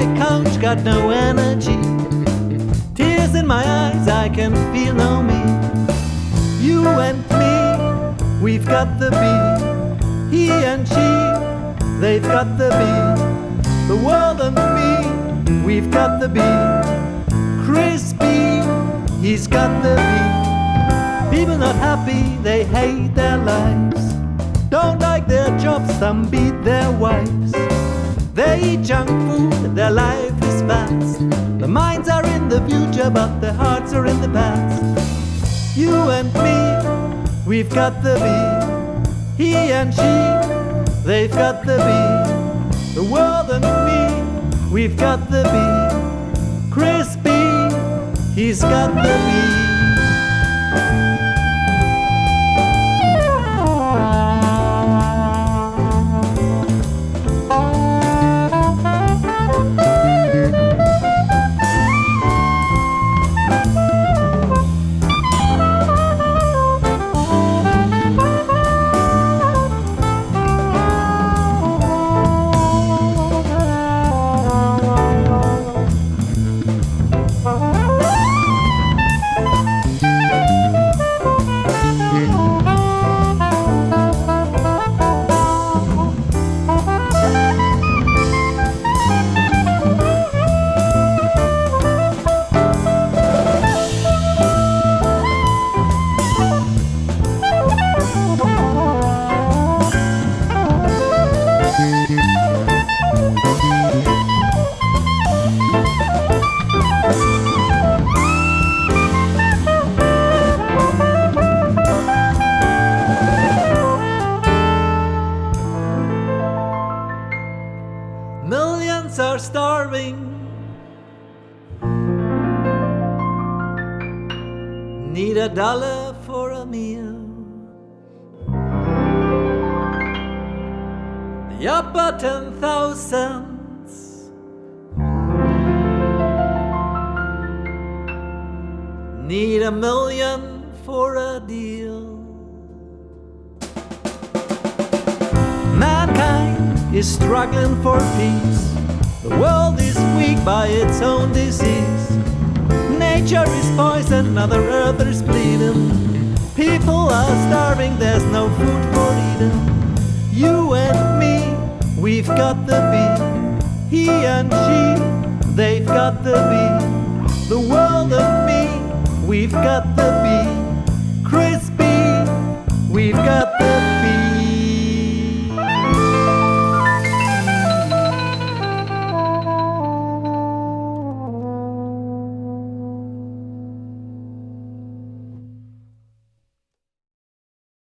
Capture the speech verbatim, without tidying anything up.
my couch, got no energy. Tears in my eyes, I can feel no me. You and me, we've got the beat. He and she, they've got the beat. The world and me, we've got the beat. Crispy, he's got the beat. People not happy, they hate their lives. Don't like their jobs, some beat their wives. They eat junk food, their life is fast. Their minds are in the future, but their hearts are in the past. You and me, we've got the beat. He and she, they've got the beat. The world and me, we've got the beat. Crispy, he's got the beat. Millions are starving, need a dollar for a meal. The upper ten thousands need a million for a deal. Mankind is struggling for peace. The world is weak by its own disease. Nature is poisoned, Mother Earth is bleeding. People are starving, there's no food for eating. You and me, we've got the beat. He and she, they've got the beat. The world and me, we've got the